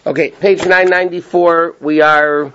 Okay, page 994, we are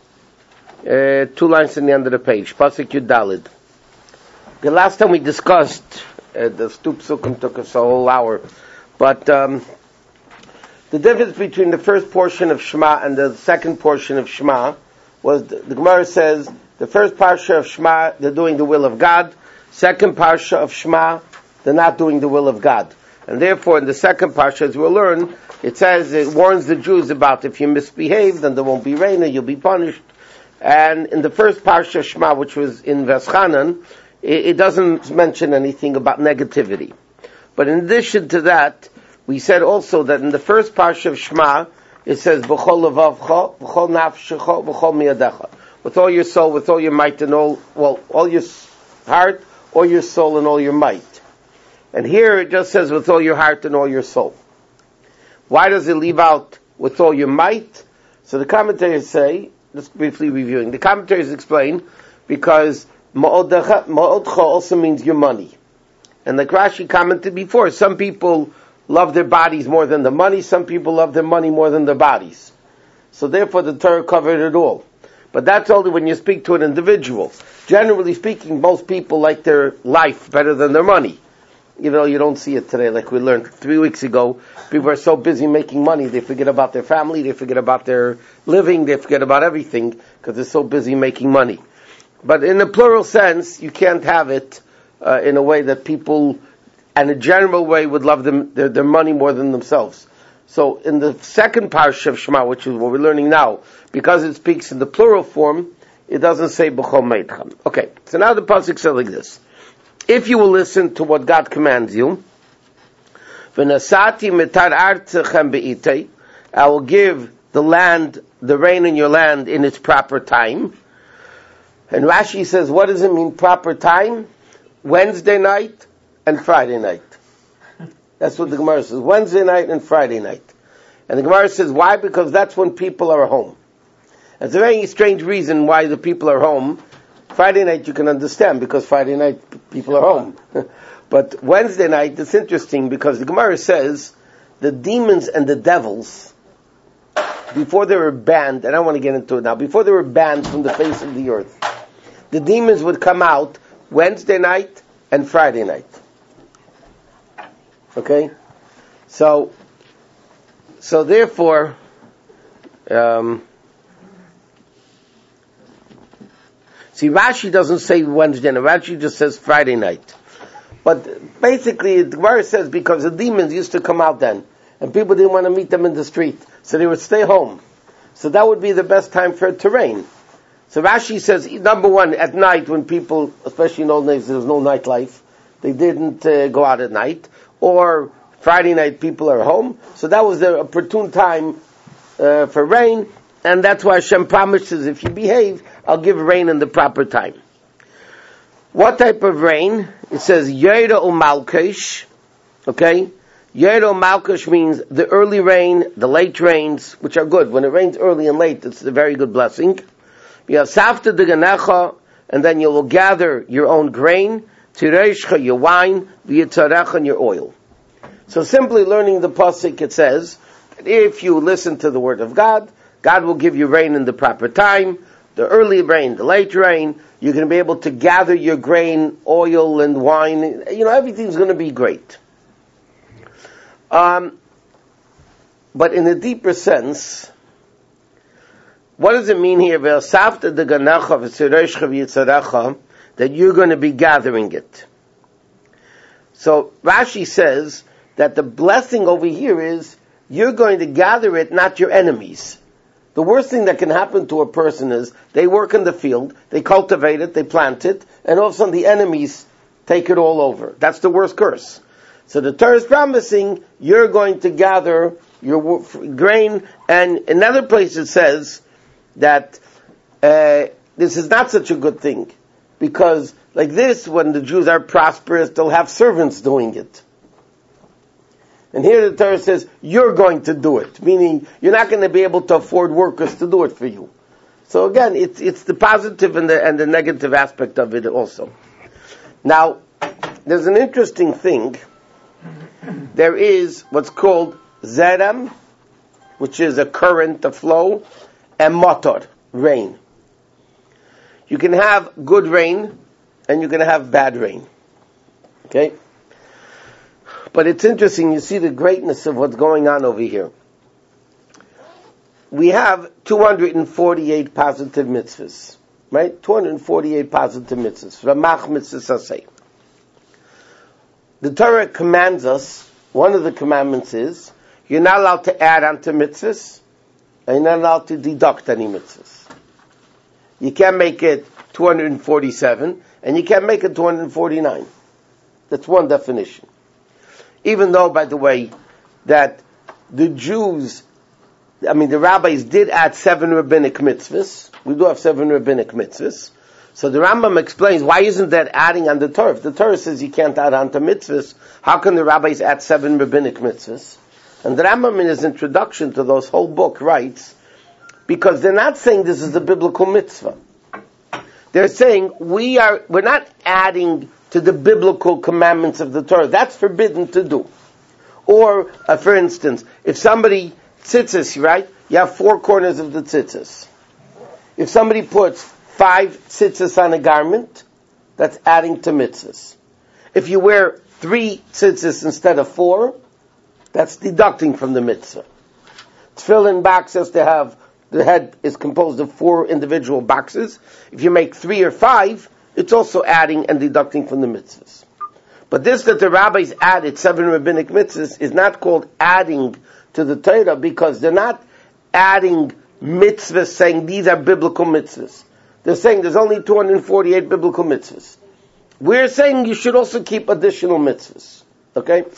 2 lines in the end of the page, Pasuk Yud Daled. The last time we discussed, the Stup Sukkim took us a whole hour, but the difference between the first portion of Shema and the second portion of Shema was, the Gemara says, the first parsha of Shema, they're doing the will of God, second parsha of Shema, they're not doing the will of God. And therefore, in the second parsha, as we'll learn, it says, it warns the Jews about if you misbehave, then there won't be rain, and you'll be punished. And in the first parsha Shema, which was in Veschanan, it doesn't mention anything about negativity. But in addition to that, we said also that in the first parsha of Shema, it says, B'chol levavcha, b'chol nafshecha, b'chol miyadecha. With all your soul, with all your might, and all your heart, all your soul, and all your might. And here it just says, with all your heart and all your soul. Why does it leave out with all your might? So the commentators say, just briefly reviewing, the commentators explain, because ma'odcha also means your money. And like Rashi commented before, some people love their bodies more than the money, some people love their money more than their bodies. So therefore the Torah covered it all. But that's only when you speak to an individual. Generally speaking, most people like their life better than their money. Even though you don't see it today, like we learned 3 weeks ago, people are so busy making money, they forget about their family, they forget about their living, they forget about everything, because they're so busy making money. But in a plural sense, you can't have it in a way that people, in a general way, would love their money more than themselves. So in the second parsha of Shema, which is what we're learning now, because it speaks in the plural form, it doesn't say b'chol meitchem. Okay, so now the pasuk says like this. If you will listen to what God commands you, v'nasati mitar artechem be'itei, I will give the land, the rain in your land in its proper time. And Rashi says, what does it mean proper time? Wednesday night and Friday night. That's what the Gemara says, Wednesday night and Friday night. And the Gemara says, why? Because that's when people are home. It's a very strange reason why the people are home. Friday night you can understand, because Friday night people are home. But Wednesday night, it's interesting, because the Gemara says the demons and the devils, before they were banned, and I don't want to get into it now, before they were banned from the face of the earth, the demons would come out Wednesday night and Friday night. Okay? So therefore, see, Rashi doesn't say Wednesday night. Rashi just says Friday night. But basically, the Gemara says because the demons used to come out then, and people didn't want to meet them in the street, so they would stay home. So that would be the best time for it to rain. So Rashi says, number one, at night when people, especially in old days, there was no nightlife, they didn't go out at night, or Friday night people are home, so that was the opportune time for rain, and that's why Hashem promises, if you behave, I'll give rain in the proper time. What type of rain? It says, Yera u'malkesh, okay? Yera u'malkesh means the early rain, the late rains, which are good. When it rains early and late, it's a very good blessing. Yasafta deganecha, and then you will gather your own grain, tireishcha, your wine, v'yitzarecha, and your oil. So simply learning the pasuk, it says, that if you listen to the word of God, God will give you rain in the proper time, the early rain, the late rain, you're going to be able to gather your grain, oil, and wine, everything's going to be great. But in a deeper sense, what does it mean here? That you're going to be gathering it. So Rashi says that the blessing over here is you're going to gather it, not your enemies. The worst thing that can happen to a person is they work in the field, they cultivate it, they plant it, and all of a sudden the enemies take it all over. That's the worst curse. So the Torah is promising you're going to gather your grain, and in another place it says that this is not such a good thing, because like this, when the Jews are prosperous, they'll have servants doing it. And here the Torah says, you're going to do it, meaning you're not going to be able to afford workers to do it for you. So again, it's the positive and the negative aspect of it also. Now, there's an interesting thing. There is what's called Zerem which is a current, a flow, and matar, rain. You can have good rain, and you can have bad rain. Okay? But it's interesting, you see the greatness of what's going on over here. We have 248 positive mitzvahs, right? 248 positive mitzvahs. Ramach mitzvahs say. The Torah commands us, one of the commandments is, you're not allowed to add on to mitzvahs, and you're not allowed to deduct any mitzvahs. You can't make it 247, and you can't make it 249. That's one definition. Even though, by the way, that the rabbis did add 7 rabbinic mitzvahs. We do have 7 rabbinic mitzvahs. So the Rambam explains, why isn't that adding on the Torah? If the Torah says you can't add on to mitzvahs, how can the rabbis add 7 rabbinic mitzvahs? And the Rambam in his introduction to those whole book writes, because they're not saying this is a biblical mitzvah. They're saying we're not adding to the biblical commandments of the Torah. That's forbidden to do. Or, for instance, if somebody tzitzis, right? You have 4 corners of the tzitzis. If somebody puts 5 tzitzis on a garment, that's adding to mitzvahs. If you wear 3 tzitzis instead of 4, that's deducting from the mitzvah. Tefillin box has to have, the head is composed of 4 individual boxes. If you make 3 or 5, it's also adding and deducting from the mitzvahs. But this that the rabbis added 7 rabbinic mitzvahs is not called adding to the Torah, because they're not adding mitzvahs saying these are biblical mitzvahs. They're saying there's only 248 biblical mitzvahs. We're saying you should also keep additional mitzvahs. Okay?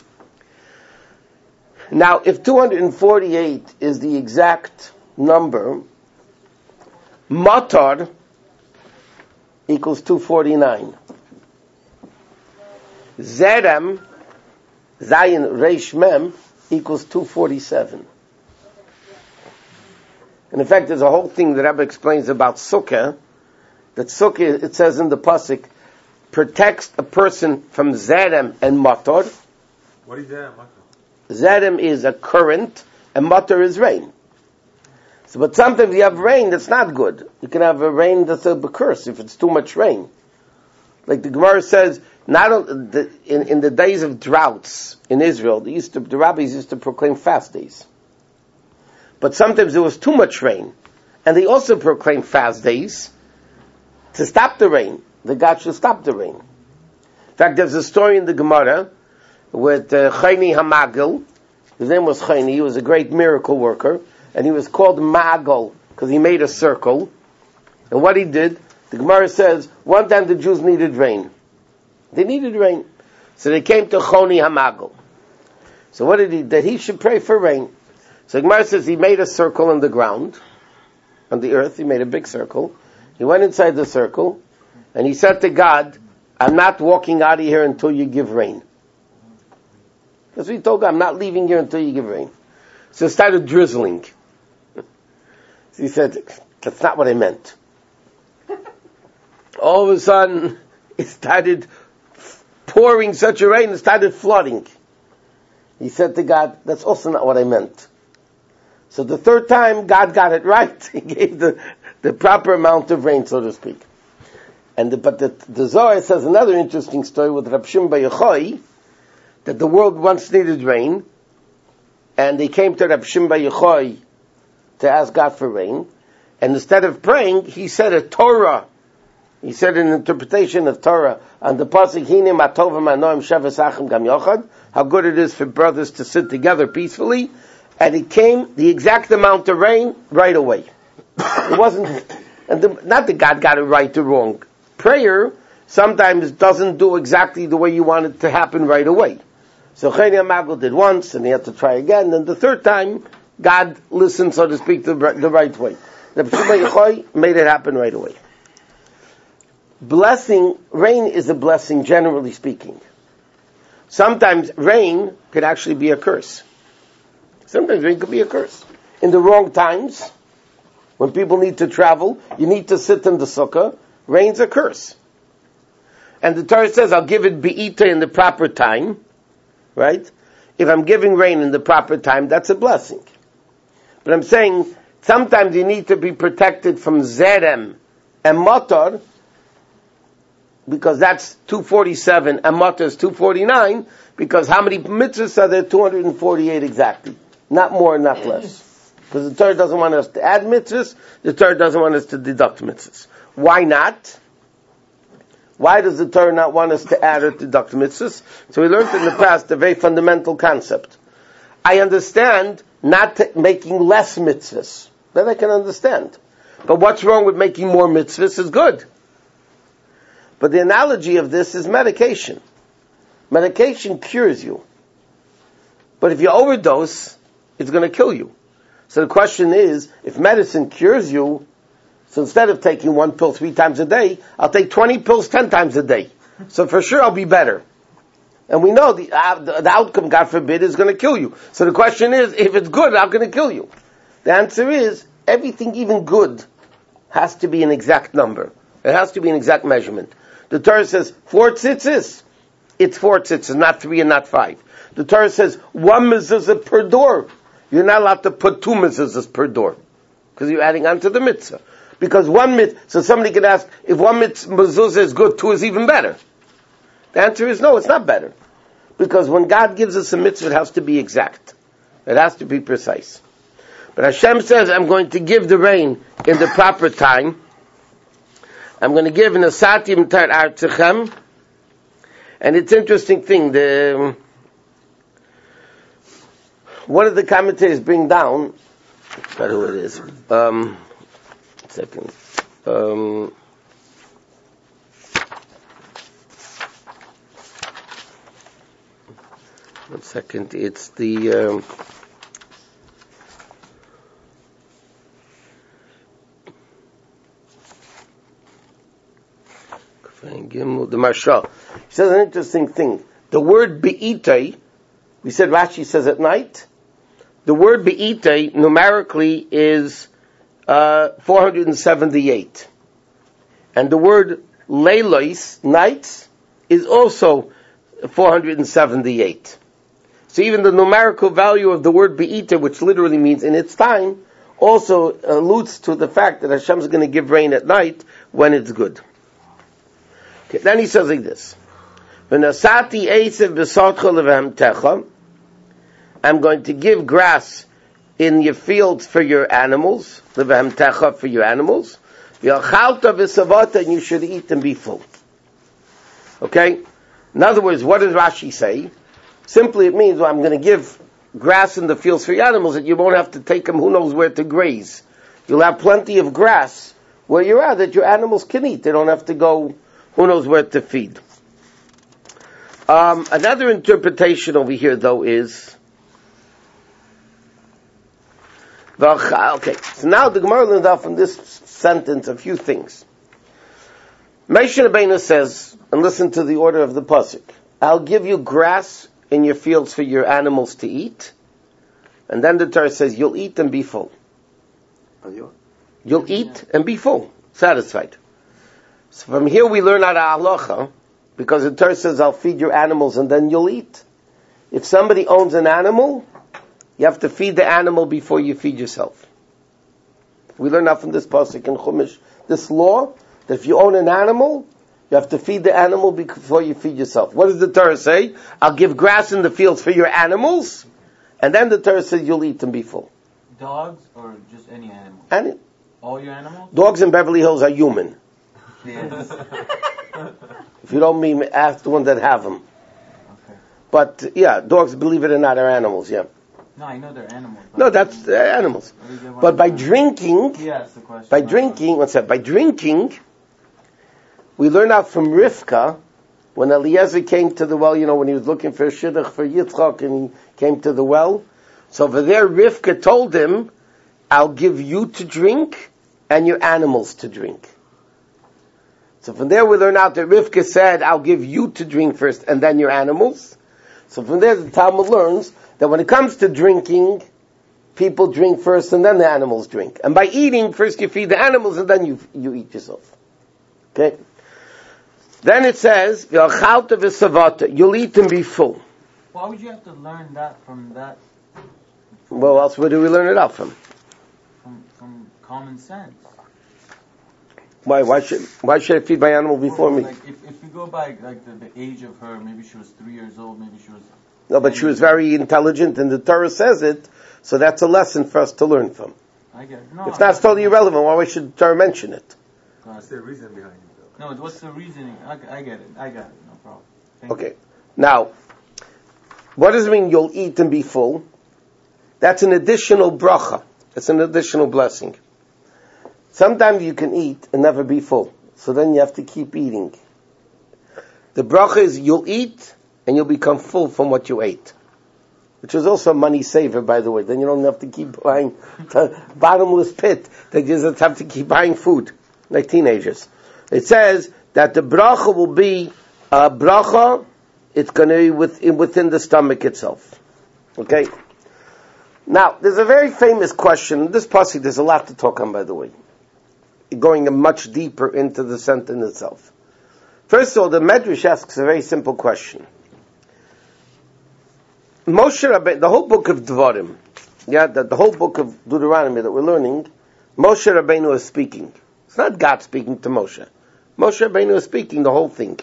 Now, if 248 is the exact number, matar equals 249. Zerem, Zayin Reish Mem, equals 247. And in fact, there's a whole thing that Rebbe explains about Sukkah, that Sukkah, it says in the Pasuk, protects a person from Zerem and Matar. What is Zerem? Zerem is a current, and Matar is rain. So, but sometimes you have rain that's not good. You can have a rain that's a curse if it's too much rain. Like the Gemara says, in the days of droughts in Israel, the rabbis used to proclaim fast days. But sometimes there was too much rain, and they also proclaimed fast days to stop the rain. The God should stop the rain. In fact, there's a story in the Gemara with Chayni Hamagil. His name was Chayni. He was a great miracle worker, and he was called Magol because he made a circle. And what he did, the Gemara says, one time the Jews needed rain. They needed rain. So they came to Choni Hamagel. So what did he? That he should pray for rain. So the Gemara says he made a circle on the ground, on the earth. He made a big circle. He went inside the circle, and he said to God, I'm not walking out of here until you give rain. That's what he told God, I'm not leaving here until you give rain. So it started drizzling. So he said, that's not what I meant. All of a sudden, it started pouring such a rain, it started flooding. He said to God, that's also not what I meant. So the third time, God got it right. He gave the proper amount of rain, so to speak. But the Zohar says another interesting story with Rab Shimon bar Yochai, that the world once needed rain, and they came to Rab Shimon bar Yochai to ask God for rain, and instead of praying, he said a Torah. He said an interpretation of Torah on the pasuk Hine Matovim Anoim Shavas Achim Gam Yochad, how good it is for brothers to sit together peacefully, and it came the exact amount of rain right away. It wasn't, not that God got it right or wrong. Prayer sometimes doesn't do exactly the way you want it to happen right away. So Chayni Hamagel did once, and he had to try again, and the third time, God listened, so to speak, the right way. The Rab Shimon bar Yochai made it happen right away. Rain is a blessing, generally speaking. Sometimes rain could actually be a curse. Sometimes rain could be a curse. In the wrong times, when people need to travel, you need to sit in the sukkah, rain's a curse. And the Torah says, I'll give it be'ita in the proper time, right? If I'm giving rain in the proper time, that's a blessing. But I'm saying sometimes you need to be protected from zerem and motor, because that's 247 and motor is 249, because how many mitzvahs are there? 248 exactly. Not more, not less. Because the Torah doesn't want us to add mitzvahs, the Torah doesn't want us to deduct mitzvahs. Why not? Why does the Torah not want us to add or deduct mitzvahs? So we learned in the past a very fundamental concept. I understand not making less mitzvahs. That I can understand. But what's wrong with making more mitzvahs is good. But the analogy of this is medication. Medication cures you. But if you overdose, it's going to kill you. So the question is, if medicine cures you, so instead of taking one pill 3 times a day, I'll take 20 pills 10 times a day. So for sure I'll be better. And we know the outcome, God forbid, is going to kill you. So the question is, if it's good, how can it kill you? The answer is, everything even good has to be an exact number. It has to be an exact measurement. The Torah says 4 tzitzis. It's 4 tzitzis, not 3 and not 5. The Torah says 1 mezuzah per door. You're not allowed to put 2 mezuzahs per door, because you're adding on to the mitzvah. Because 1 mitzvah, so somebody can ask, if 1 mezuzah is good, 2 is even better. The answer is no, it's not better. Because when God gives us a mitzvah, it has to be exact. It has to be precise. But Hashem says, I'm going to give the rain in the proper time. I'm going to give in a satim tar artzechem. And it's an interesting thing. One of the commentators bring down, I forgot who it is. Second. One second. It's the Marshal. He says an interesting thing. The word be'itai, we said Rashi says at night. The word be'itai numerically is 478. And the word leilos, nights, is also 478. So even the numerical value of the word be'ita, which literally means in its time, also alludes to the fact that Hashem is going to give rain at night when it's good. Okay, then he says like this. I'm going to give grass in your fields for your animals, for your animals. And you should eat and be full. Okay? In other words, what does Rashi say? Simply it means, well, I'm going to give grass in the fields for your animals, that you won't have to take them who knows where to graze. You'll have plenty of grass where you're at that your animals can eat. They don't have to go who knows where to feed. Another interpretation over here, though, is... Okay, so now the Gemara learned out from this sentence a few things. Moshe Rabbeinu says, and listen to the order of the pasuk, I'll give you grass in your fields for your animals to eat. And then the Torah says, you'll eat and be full. You'll eat and be full, satisfied. So from here we learn out of halacha, because the Torah says, I'll feed your animals and then you'll eat. If somebody owns an animal, you have to feed the animal before you feed yourself. We learn out from this pasuk in Chumash, this law, that if you own an animal, you have to feed the animal before you feed yourself. What does the Torah say? I'll give grass in the fields for your animals, and then the Torah says you'll eat and be full. Dogs or just any animal? All your animals? Dogs in Beverly Hills are human. Yes. If you don't mean, ask the ones that have them. Okay. But yeah, dogs, believe it or not, are animals, yeah. No, I know they're animals. No, that's animals. But by drinking, yes, the question. by drinking, we learn out from Rivka, when Eliezer came to the well, when he was looking for a shidduch for Yitzchak, and he came to the well. So over there, Rivka told him, I'll give you to drink, and your animals to drink. So from there we learn out that Rivka said, I'll give you to drink first, and then your animals. So from there the Talmud learns that when it comes to drinking, people drink first and then the animals drink. And by eating, first you feed the animals and then you eat yourself. Okay? Then it says, you'll eat and be full. Why would you have to learn that from Well, else where do we learn it out from? From common sense. Why? Why should I feed my animal before me? Like if you go by like the age of her, maybe she was 3 years old, maybe she was. No, but she was very intelligent, and the Torah says it, so that's a lesson for us to learn from. I get it. No, if not, it's totally irrelevant. Why should the Torah mention it? What's the reason behind it, though? No, what's the reasoning? I get it. No problem. Okay. Now, what does it mean you'll eat and be full? That's an additional bracha. It's an additional blessing. Sometimes you can eat and never be full. So then you have to keep eating. The bracha is you'll eat and you'll become full from what you ate. Which is also a money saver, by the way. Then you don't have to keep buying the bottomless pit. They just have to keep buying food, like teenagers. It says that the bracha will be a bracha, it's going to be within the stomach itself. Okay? Now, there's a very famous question. In this pasuk, there's a lot to talk on, by the way. Going much deeper into the sentence itself. First of all, the Medrash asks a very simple question. Moshe Rabbeinu, the whole book of Dvarim, the whole book of Deuteronomy that we're learning, Moshe Rabbeinu is speaking. It's not God speaking to Moshe. Moshe Rabbeinu is speaking the whole thing.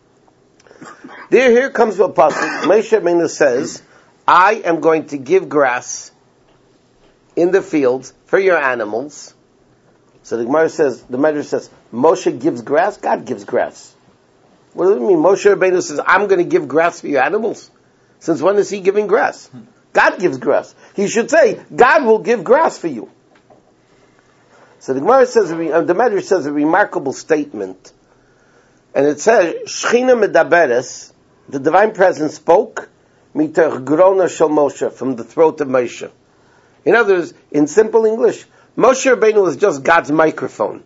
Here comes the pasuk. Moshe Rabbeinu says, I am going to give grass in the fields for your animals. So the Gemara says, the Medrash says, Moshe gives grass, God gives grass. What does it mean? Moshe Rabbeinu says, I'm going to give grass for your animals. Since when is he giving grass? God gives grass. He should say, God will give grass for you. So the Gemara says, the Medrash says a remarkable statement. And it says, Shechina medaberes, the divine presence spoke, mitach grona shel Moshe, from the throat of Moshe. In other words, in simple English, Moshe Rabbeinu was just God's microphone.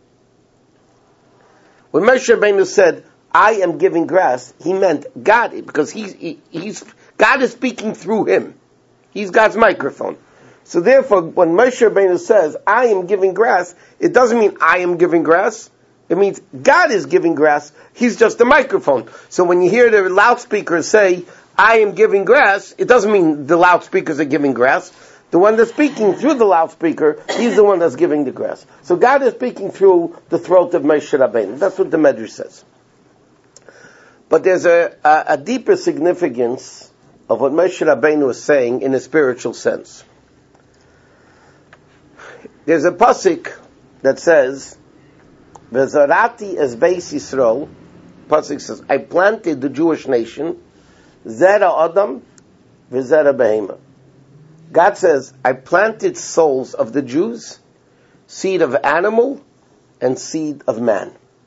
When Moshe Rabbeinu said, I am giving grass, he meant God, because God is speaking through him. He's God's microphone. So therefore, when Moshe Rabbeinu says, I am giving grass, it doesn't mean I am giving grass. It means God is giving grass. He's just a microphone. So when you hear the loudspeakers say, I am giving grass, it doesn't mean the loudspeakers are giving grass. The one that's speaking through the loudspeaker, he's the one that's giving the grass. So God is speaking through the throat of Moshe Rabbeinu. That's what the Medrash says. But there's a deeper significance of what Moshe Rabbeinu is saying in a spiritual sense. There's a pasuk that says, "V'zarati es beis Yisrael." Pasuk says, "I planted the Jewish nation, zera Adam, v'zera behema." God says, "I planted souls of the Jews, seed of animal, and seed of man."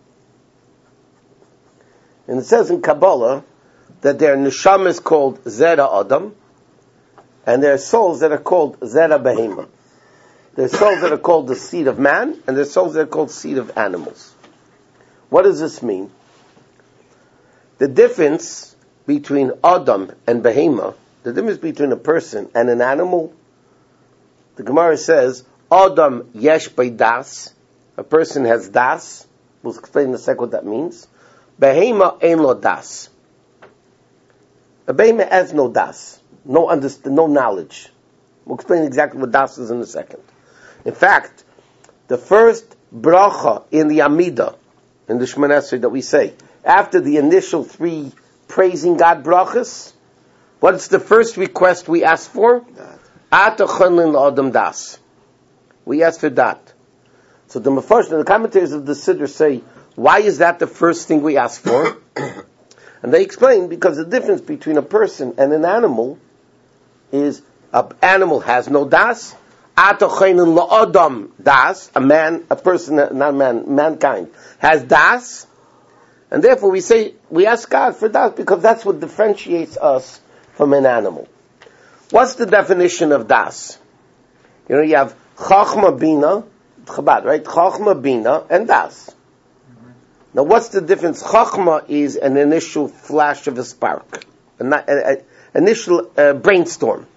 And it says in Kabbalah that their neshama is called Zera Adam, and there are souls that are called Zera Behema. There are souls that are called the seed of man, and there are souls that are called seed of animals. What does this mean? The difference between Adam and Behema, the difference between a person and an animal, the Gemara says, Adam yesh by das, a person has das. We'll explain in a second what that means. Behema ein lo das. A behema has no das, no knowledge. We'll explain exactly what das is in a second. In fact, the first bracha in the Amidah, in the Shemona Esrei that we say, after the initial 3 praising God brachas, what's the first request we ask for? Atachanlin l'adam das. We ask for that. So the Mefarshim, the commentators of the Siddur say, why is that the first thing we ask for? And they explain, because the difference between a person and an animal is, an animal has no das, atachanlin l'adam das, a person, not a man, mankind, has das, and therefore we ask God for das, because that's what differentiates us from an animal. What's the definition of das? You have Chachma Bina, Chabad, right? Chachma Bina and das. Now what's the difference? Chachma is an initial flash of a spark, an initial brainstorm.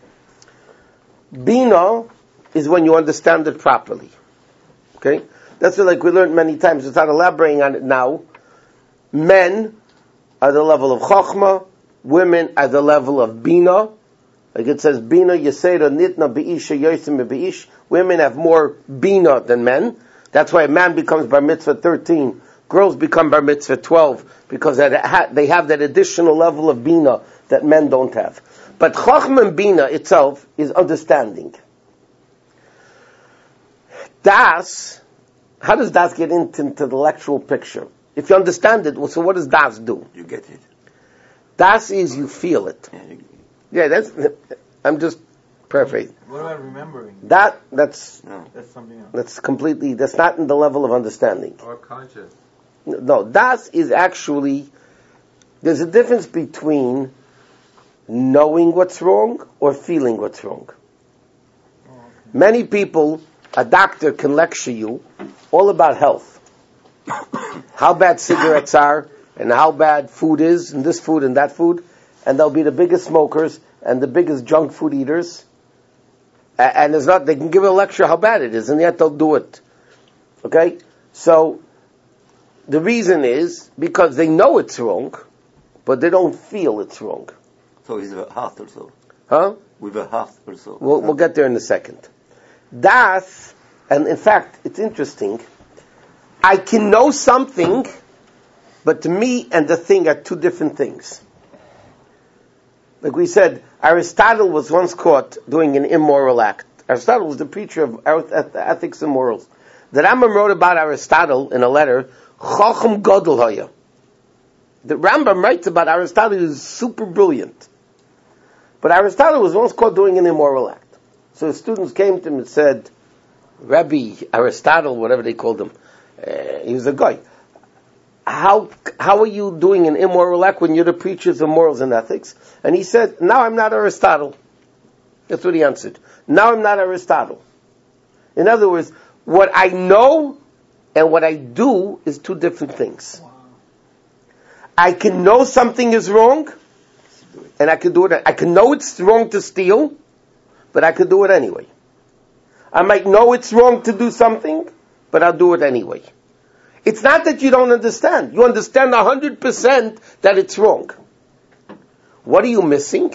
Bina is when you understand it properly. Okay? That's what, like we learned many times, without elaborating on it now. Men are the level of Chachma, women are the level of Bina, Like it says, Bina Yesera Nitna Be'isha Yosim Be'ish. Women have more Bina than men. That's why a man becomes Bar Mitzvah 13. Girls become Bar Mitzvah 12 because they have that additional level of Bina that men don't have. But Chachma and Bina itself is understanding. Das, how does Das get into the intellectual picture? If you understand it, well, so what does Das do? You get it. Das is you feel it. Yeah, I'm just paraphrasing. What about remembering? That's something else. That's not in the level of understanding. Or conscious. No, Das is actually, there's a difference between knowing what's wrong or feeling what's wrong. Oh, okay. Many people, a doctor can lecture you all about health. How bad cigarettes are, and how bad food is, and this food and that food, and they'll be the biggest smokers and the biggest junk food eaters. And they can give a lecture how bad it is, and yet they'll do it. Okay? So, the reason is because they know it's wrong, but they don't feel it's wrong. So with a heart also. Huh? With a heart also. We'll get there in a second. Das, and in fact, it's interesting, I can know something, but to me and the thing are two different things. Like we said, Aristotle was once caught doing an immoral act. Aristotle was the preacher of ethics and morals. The Rambam wrote about Aristotle in a letter, Chacham Gadol Haya. The Rambam writes about Aristotle who's super brilliant. But Aristotle was once caught doing an immoral act. So his students came to him and said, Rabbi Aristotle, whatever they called him, he was a guy. How are you doing an immoral act when you're the preachers of morals and ethics? And he said, now I'm not Aristotle. That's what he answered. Now I'm not Aristotle. In other words, what I know and what I do is two different things. Wow. I can know something is wrong, and I can do it. I can know it's wrong to steal, but I could do it anyway. I might know it's wrong to do something, but I'll do it anyway. It's not that you don't understand. You understand 100% that it's wrong. What are you missing?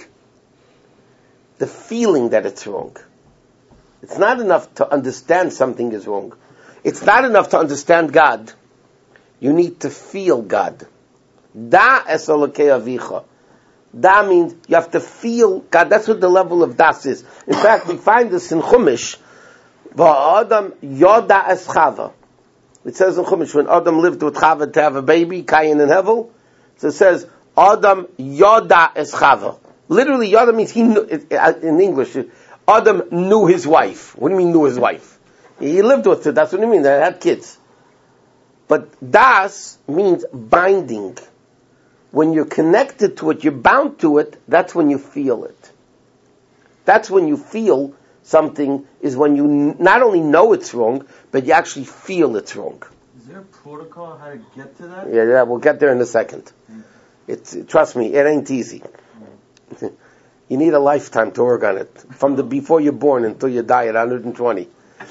The feeling that it's wrong. It's not enough to understand something is wrong. It's not enough to understand God. You need to feel God. Da es Elokei avicha. Da means you have to feel God. That's what the level of das is. In fact, we find this in Chumash. Va'adam yoda es chava. It says in Chumash, when Adam lived with Chava to have a baby, Cain and Hevel, so it says, Adam yoda es chava. Literally, yoda means he knew, in English, Adam knew his wife. What do you mean knew his wife? He lived with her, that's what it means, they had kids. But das means binding. When you're connected to it, you're bound to it, that's when you feel it. That's when you feel something, is when you not only know it's wrong, but you actually feel it's wrong. Is there a protocol how to get to that? Yeah, we'll get there in a second. Trust me, it ain't easy. You need a lifetime to work on it. From before you're born until you die at 120.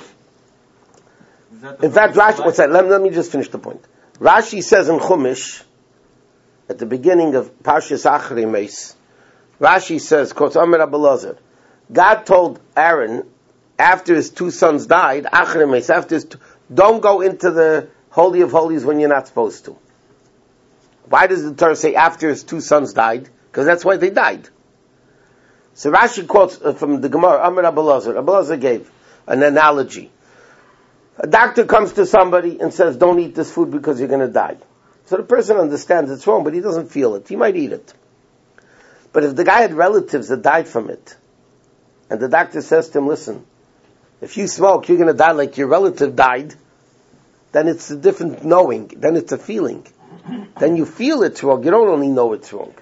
In fact, Rashi, what's that? Let me just finish the point. Rashi says in Chumash, at the beginning of Parshas Acharei Meis, Rashi says, quotes Amar Rabbi Elazar, God told Aaron, after his two sons died, Acharei Meis, don't go into the Holy of Holies when you're not supposed to. Why does the Torah say after his two sons died? Because that's why they died. So Rashi quotes from the Gemara, Amar Rabbi Elazar. Rabbi Elazar gave an analogy. A doctor comes to somebody and says, don't eat this food because you're going to die. So the person understands it's wrong, but he doesn't feel it. He might eat it. But if the guy had relatives that died from it, and the doctor says to him, listen, if you smoke, you're going to die like your relative died, then it's a different knowing. Then it's a feeling. Then you feel it's wrong. You don't only know it's wrong.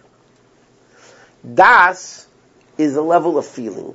Das is a level of feeling.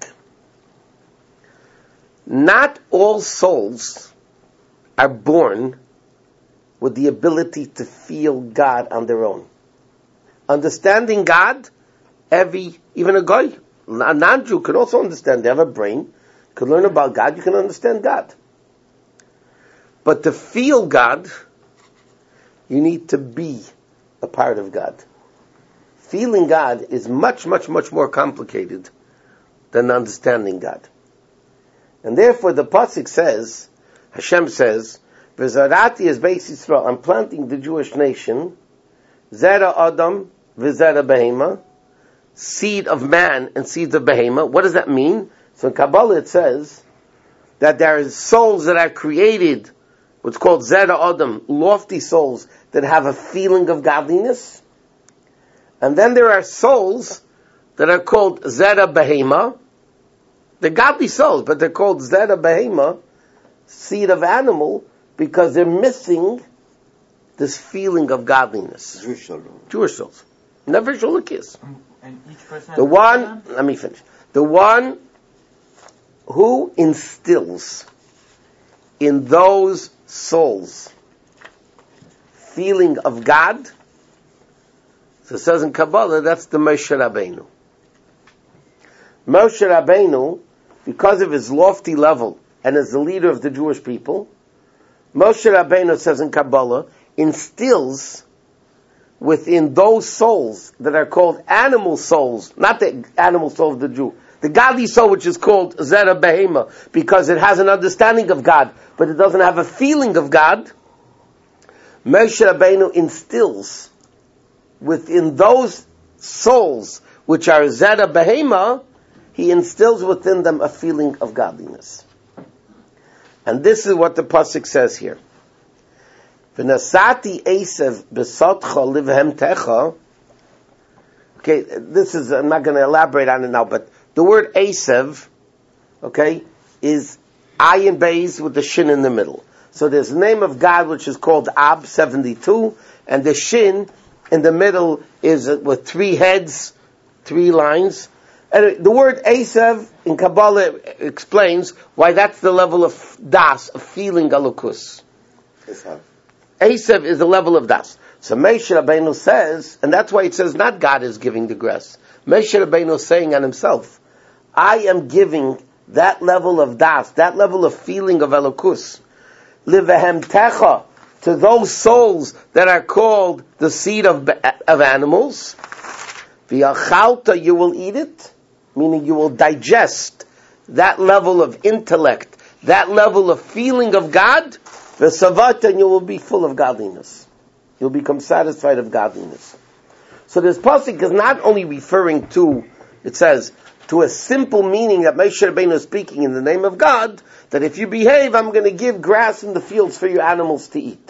Not all souls are born with the ability to feel God on their own. Understanding God, even a guy, a non-Jew can also understand. They have a brain, can learn about God, you can understand God. But to feel God, you need to be a part of God. Feeling God is much, much, much more complicated than understanding God. And therefore the pasuk says, Hashem says, V'zarati is Beis Yisrael, I'm planting the Jewish nation, Zera Adam, V'zera Behema, seed of man and seed of Behema. What does that mean? So in Kabbalah it says that there are souls that are created, what's called Zera Adam, lofty souls that have a feeling of godliness. And then there are souls that are called Zera Behema. They're godly souls, but they're called Zera Behema, seed of animal, because they're missing this feeling of godliness. Jewish souls. Never Shulikis. And each person The one, let me finish. The one who instills in those souls feeling of God, so it says in Kabbalah, that's the Moshe Rabbeinu. Moshe Rabbeinu, because of his lofty level and as the leader of the Jewish people, Moshe Rabbeinu, says in Kabbalah, instills within those souls that are called animal souls, not the animal soul of the Jew, the godly soul which is called Zera Behema, because it has an understanding of God, but it doesn't have a feeling of God. Moshe Rabbeinu instills within those souls which are Zera Behema, he instills within them a feeling of godliness. And this is what the pasuk says here. V'nasati Esav b'sotcha livhem techa. Okay, this is, I'm not going to elaborate on it now, but the word Esav, okay, is ayin beis with the shin in the middle. So there's the name of God which is called Ab 72, and the shin in the middle is with 3 heads, 3 lines. And the word Esav in Kabbalah explains why that's the level of das, of feeling alukus. Esav is the level of das. So Moshe Rabbeinu says, and that's why it says not God is giving the grace. Moshe Rabbeinu is saying on himself, I am giving that level of das, that level of feeling of elukus, livehem techa, to those souls that are called the seed of animals. V'yachalta, you will eat it, meaning you will digest that level of intellect, that level of feeling of God. V'savata, and you will be full of godliness. You'll become satisfied of godliness. So this pasuk is not only referring to, it says, to a simple meaning that Moshe Rabbeinu is speaking in the name of God, that if you behave, I'm going to give grass in the fields for your animals to eat.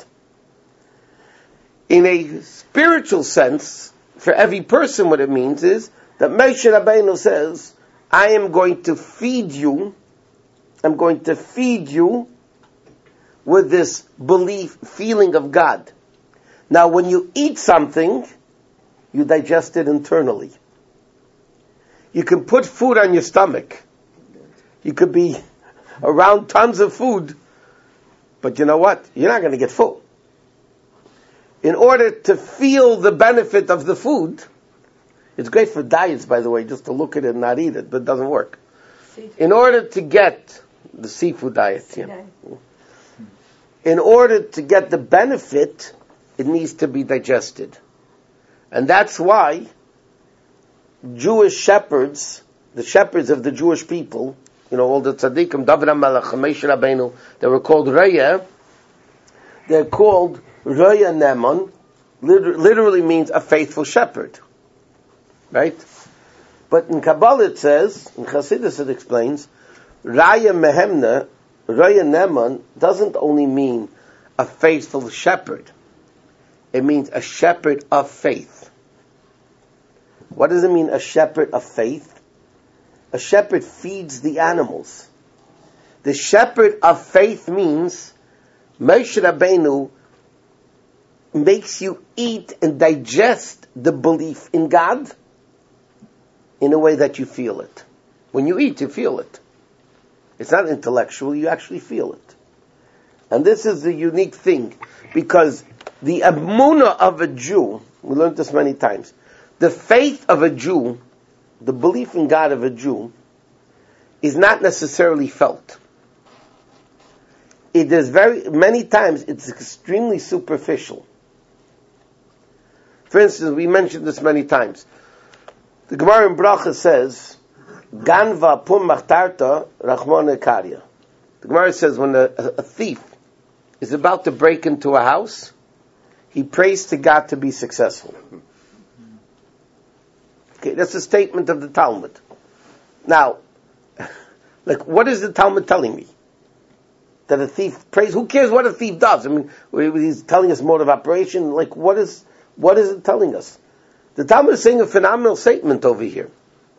In a spiritual sense, for every person, what it means is that Moshe Rabbeinu says, I am going to feed you, I'm going to feed you with this belief, feeling of God. Now, when you eat something, you digest it internally. You can put food on your stomach. You could be around tons of food, but you know what? You're not going to get full. In order to feel the benefit of the food, it's great for diets, by the way, just to look at it and not eat it, but it doesn't work. In order to get the seafood diet, yeah. In order to get the benefit, it needs to be digested. And that's why Jewish shepherds, the shepherds of the Jewish people, all the tzaddikim, David HaMelech, Moshe Rabbeinu, they were called Reya. They're called Reya Neman, literally means a faithful shepherd. Right? But in Kabbalah it says, in Chassidus it explains, Raya Mehemna, Reya Neman, doesn't only mean a faithful shepherd. It means a shepherd of faith. What does it mean, a shepherd of faith? A shepherd feeds the animals. The shepherd of faith means Moshe Rabbeinu makes you eat and digest the belief in God in a way that you feel it. When you eat, you feel it. It's not intellectual, you actually feel it. And this is the unique thing, because the emunah of a Jew, we learned this many times, the faith of a Jew, the belief in God of a Jew, is not necessarily felt. It is many times, it's extremely superficial. For instance, we mentioned this many times. The Gemara in Bracha says, Ganva pum machtarta rachmona karya. The Gemara says when a thief is about to break into a house, he prays to God to be successful. Okay, that's a statement of the Talmud. Now, like, what is the Talmud telling me? That a thief prays? Who cares what a thief does? I mean, he's telling us mode of operation. Like, what is it telling us? The Talmud is saying a phenomenal statement over here.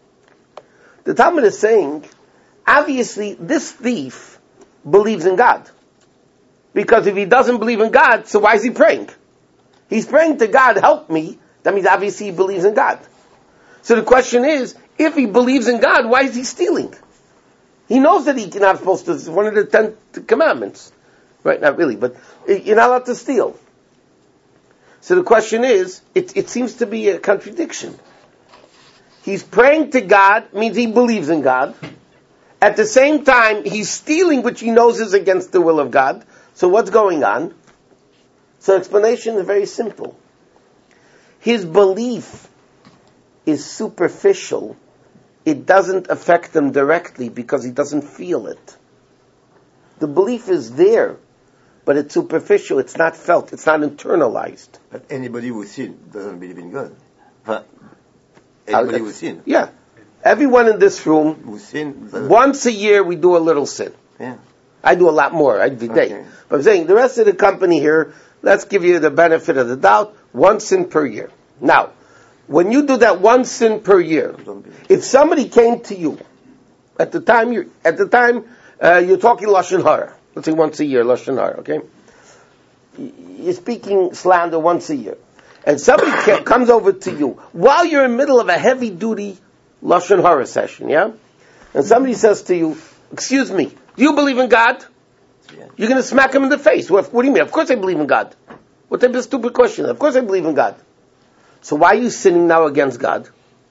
The Talmud is saying, obviously, this thief believes in God. Because if he doesn't believe in God, so why is he praying? He's praying to God, help me. That means obviously he believes in God. So the question is, if he believes in God, why is he stealing? He knows that he's not supposed to. It's one of the 10 commandments. Right? Not really, but you're not allowed to steal. So the question is, it seems to be a contradiction. He's praying to God, means he believes in God. At the same time, he's stealing, which he knows is against the will of God. So what's going on? So the explanation is very simple. His belief is superficial. It doesn't affect him directly because he doesn't feel it. The belief is there, but it's superficial. It's not felt. It's not internalized. But anybody who sin doesn't believe in God. Anybody who sin. Yeah. Everyone in this room, who sin, once a year we do a little sin. Yeah. I do a lot more every day. Okay. But I'm saying the rest of the company here, let's give you the benefit of the doubt, one sin per year. Now, when you do that one sin per year, if somebody came to you at the time you're talking lashon hara, let's say once a year lashon hara, okay? You're speaking slander once a year, and somebody comes over to you while you're in the middle of a heavy duty lashon hara session, yeah, and somebody says to you, "Excuse me, do you believe in God?" Yeah. You're going to smack him in the face. What do you mean? Of course I believe in God. What type of stupid question? Of course I believe in God. So why are you sinning now against God?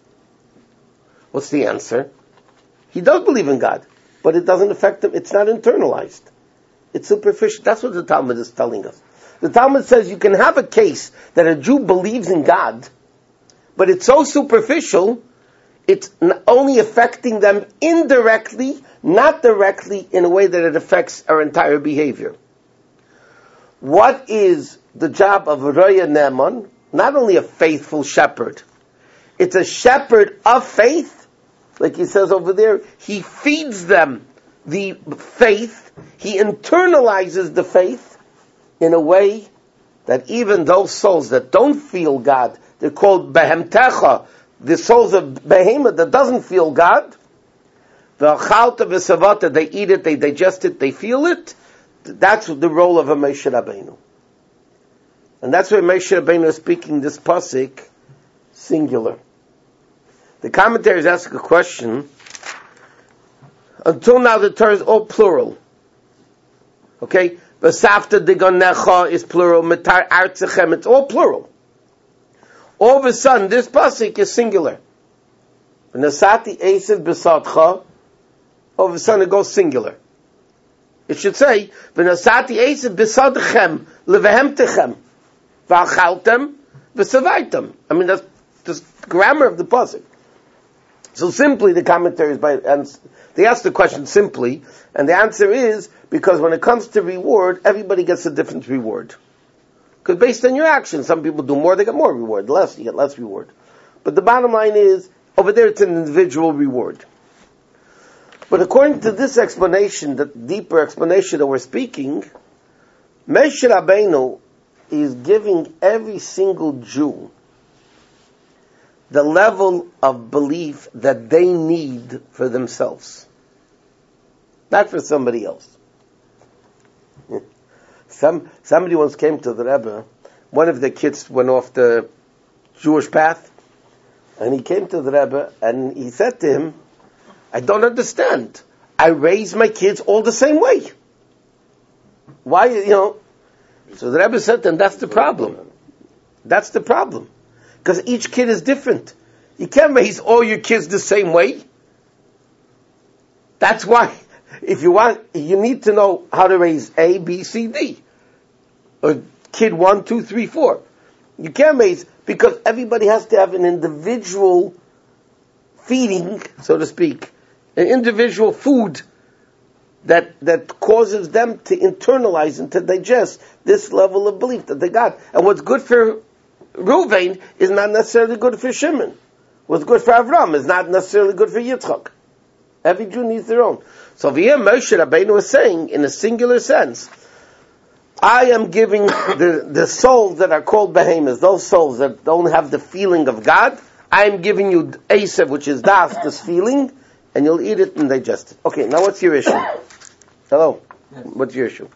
What's the answer? He does believe in God, but it doesn't affect him. It's not internalized. It's superficial. That's what the Talmud is telling us. The Talmud says you can have a case that a Jew believes in God, but it's so superficial, it's only affecting them indirectly, not directly in a way that it affects our entire behavior. What is the job of Roya Ne'eman? Not only a faithful shepherd, it's a shepherd of faith. Like he says over there, he feeds them the faith, he internalizes the faith in a way that even those souls that don't feel God, they're called behemtecha, the souls of behemoth that doesn't feel God, the chalta v'savata, they eat it, they digest it, they feel it. That's the role of a Moshe Rabbeinu. And that's why Moshe Rabbeinu is speaking this pasuk singular. The commentaries ask a question. Until now the Torah is all plural. Okay? V'safta digonecha is plural, metar artzechem, it's all plural. All of a sudden, this pasuk is singular. V'nasati esav b'sadcha, all of a sudden it goes singular. It should say, V'nasati esav b'sadchem, levehemtechem, v'achaltem, v'savaitem. I mean, that's the grammar of the pasuk. So simply, the commentaries, they ask the question simply, and the answer is, because when it comes to reward, everybody gets a different reward. Because based on your actions, some people do more, they get more reward. Less, you get less reward. But the bottom line is, over there it's an individual reward. But according to this explanation, the deeper explanation that we're speaking, Moshe Rabbeinu is giving every single Jew the level of belief that they need for themselves. Not for somebody else. Somebody once came to the Rebbe, one of the kids went off the Jewish path, and he came to the Rebbe, and he said to him, I don't understand. I raise my kids all the same way. Why, So the Rebbe said to him, that's the problem. That's the problem. Because each kid is different. You can't raise all your kids the same way. That's why, if you want, you need to know how to raise A, B, C, D. Or kid 1, 2, 3, 4. You can't raise, because everybody has to have an individual feeding, so to speak, an individual food that causes them to internalize and to digest this level of belief that they got. And what's good for Reuven is not necessarily good for Shimon. What's good for Avram is not necessarily good for Yitzchak. Every Jew needs their own. So over here, Moshe Rabbeinu is saying, in a singular sense, I am giving the souls that are called behemoths, those souls that don't have the feeling of God, I am giving you Esav, which is das, this feeling, and you'll eat it and digest it. Okay, now what's your issue? Hello? Yes. What's your issue?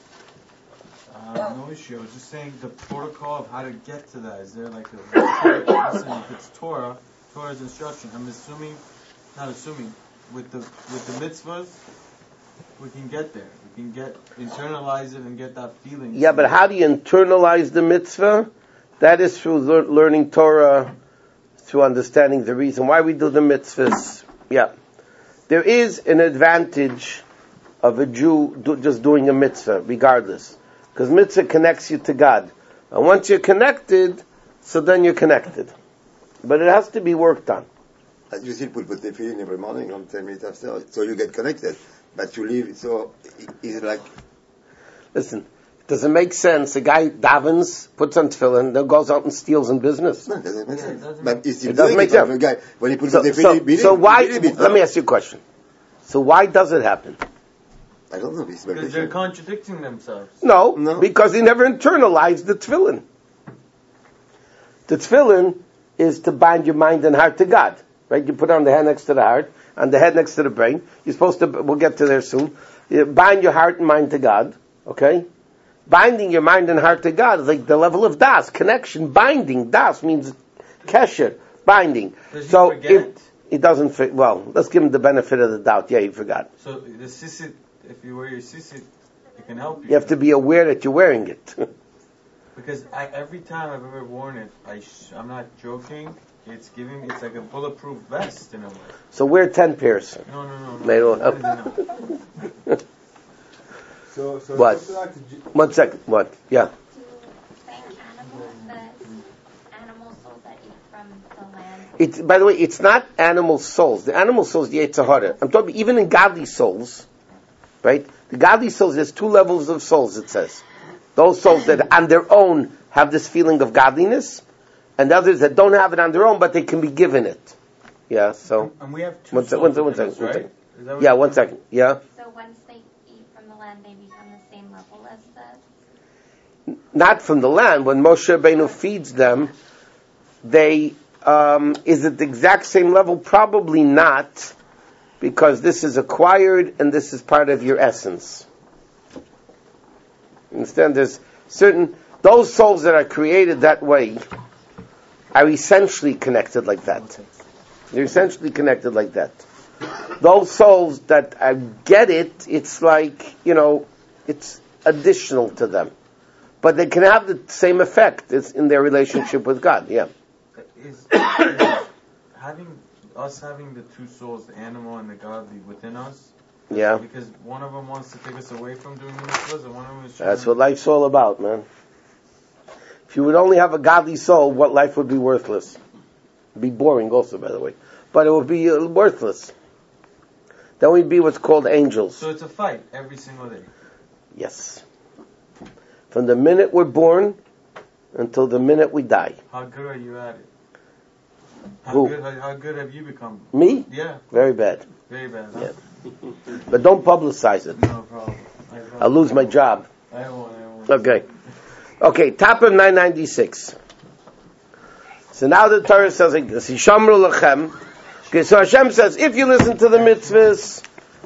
No issue. I was just saying the protocol of how to get to that. Is there like listen, if it's Torah's instruction, I'm not assuming, with the mitzvahs, we can get there. We can internalize it and get that feeling. Yeah, but how do you internalize the mitzvah? That is through learning Torah, through understanding the reason why we do the mitzvahs. Yeah. There is an advantage of a Jew just doing a mitzvah, regardless. Because mitzvah connects you to God. And once you're connected, so then you're connected. But it has to be worked on. You still put the tefillin every morning on 10 minutes after, so you get connected. But you leave, so it's like... Listen, does it make sense? A guy davens, puts on tefillin, then goes out and steals in business? No, it doesn't make sense. Doesn't But it's still it doesn't make sense. A guy, when he puts the tefillin, so why, let me ask you a question. So why does it happen? I don't know. because they're contradicting themselves. No, because he never internalized the tefillin. The tefillin is to bind your mind and heart to God. Right? You put it on the head next to the heart, on the head next to the brain. You're supposed to, we'll get to there soon. You bind your heart and mind to God. Okay? Binding your mind and heart to God is like the level of das, connection. Binding, das means kesher, binding. Does he So forget? he doesn't, well, let's give him the benefit of the doubt. Yeah, he forgot. So the sisit, if you wear your sisit, it can help you. You have to be aware that you're wearing it. Because every time I've ever worn it, I'm not joking. It's like a bulletproof vest in a way. So wear 10 pairs. No. They don't help. So What? just like 1 second. What? Yeah. Do thank animals that animal souls that eat from the land? By the way, it's not animal souls. The animal souls, the Yetzer Hara. I'm talking even in godly souls, right? The godly souls, there's 2 levels of souls, it says. Those souls that on their own have this feeling of godliness, and others that don't have it on their own, but they can be given it. Yeah, so... And we have 2 One souls second, within us, right? second. Is that what Yeah, you're 1 saying? second. Yeah. So once they eat from the land, they become the same level as the... Not from the land. When Moshe Rabbeinu feeds them, they... is it the exact same level? Probably not, because this is acquired and this is part of your essence. Understand? There's certain... Those souls that are created that way are essentially connected like that. They're essentially connected like that. Those souls that get it, it's like, it's additional to them. But they can have the same effect in their relationship with God, yeah. Is having the 2 souls, the animal and the godly, within us? Yeah. Because one of them wants to take us away from doing the mitzvahs, and one of them is trying That's what life's all about, man. If you would only have a godly soul, what life would be worthless? It'd be boring also, by the way. But it would be worthless. Then we'd be what's called angels. So it's a fight every single day. Yes. From the minute we're born until the minute we die. How good are you at it? Who? How good have you become? Me? Yeah, Very bad. very bad. Huh? Yeah. But don't publicize it. No problem. I'll lose my job. I won't. Okay, top of 996. So now the Torah says like this, Yishamru lachem. Okay, so Hashem says, if you listen to the mitzvahs,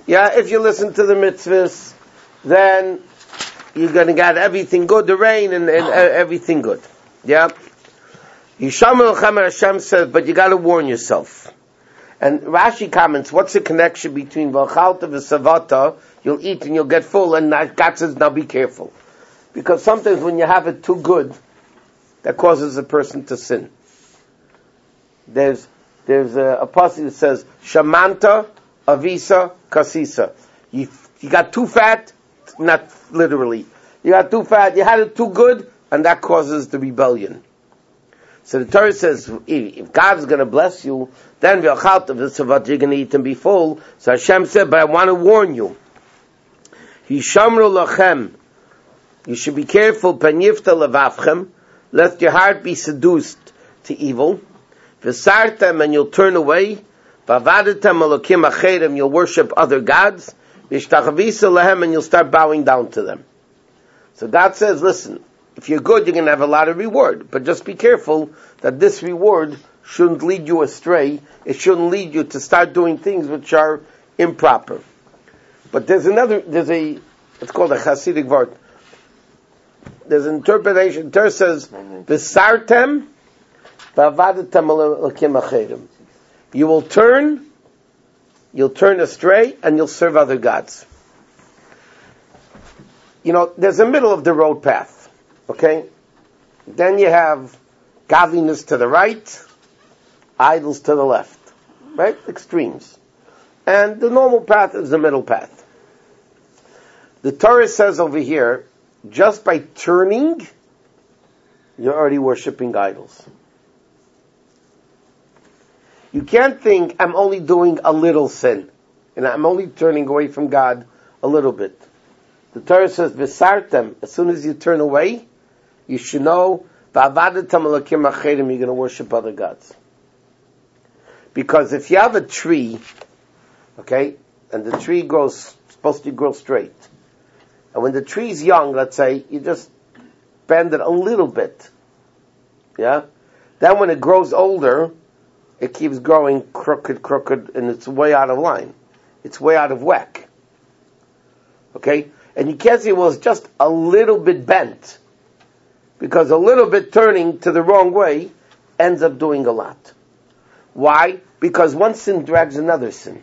then you're going to get everything good, the rain and everything good. Yeah? Yishamru lachem, Hashem says, but you got to warn yourself. And Rashi comments, what's the connection between V'achalta v'savata, you'll eat and you'll get full, and God says, now be careful. Because sometimes when you have it too good, that causes a person to sin. There's a passage that says, Shamanta, Avisa, Kasisa. You got too fat, not literally. You got too fat, you had it too good, and that causes the rebellion. So the Torah says, if God's going to bless you, then you're going to eat and be full. So Hashem said, but I want to warn you. Hishamru lachem. You should be careful, Panyifta levavchem, lest your heart be seduced to evil. V'sartem, and you'll turn away. V'avadetem elokim acherim, you'll worship other gods. V'shtachavisa lehem, and you'll start bowing down to them. So God says, listen, if you're good, you're going to have a lot of reward. But just be careful that this reward shouldn't lead you astray. It shouldn't lead you to start doing things which are improper. But it's called a Hasidic word. There's an interpretation. Torah says, "V'sartem v'avadetem elokim acherim." You'll turn astray, and you'll serve other gods. There's a middle of the road path. Okay? Then you have godliness to the right, idols to the left. Right? Extremes. And the normal path is the middle path. The Torah says over here, just by turning, you're already worshipping idols. You can't think, I'm only doing a little sin, and I'm only turning away from God a little bit. The Torah says, V'sartem, as soon as you turn away, you should know, V'avadetem elokim acherim, you're going to worship other gods. Because if you have a tree, okay, and the tree supposed to grow straight, and when the tree's young, let's say, you just bend it a little bit, yeah? Then when it grows older, it keeps growing crooked, and it's way out of line. It's way out of whack. Okay? And you can't say, well, it's just a little bit bent. Because a little bit turning to the wrong way ends up doing a lot. Why? Because one sin drags another sin.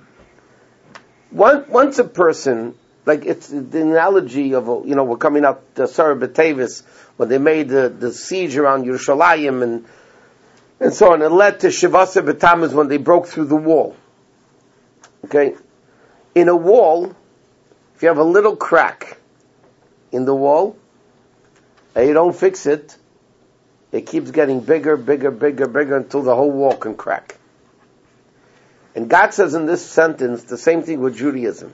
Once a person, like it's the analogy of, we're coming up to Sarah B'Tavis, when they made the siege around Yerushalayim and so on. It led to Shivasa B'Tammuz when they broke through the wall. Okay? In a wall, if you have a little crack in the wall, and you don't fix it, it keeps getting bigger until the whole wall can crack. And God says in this sentence the same thing with Judaism.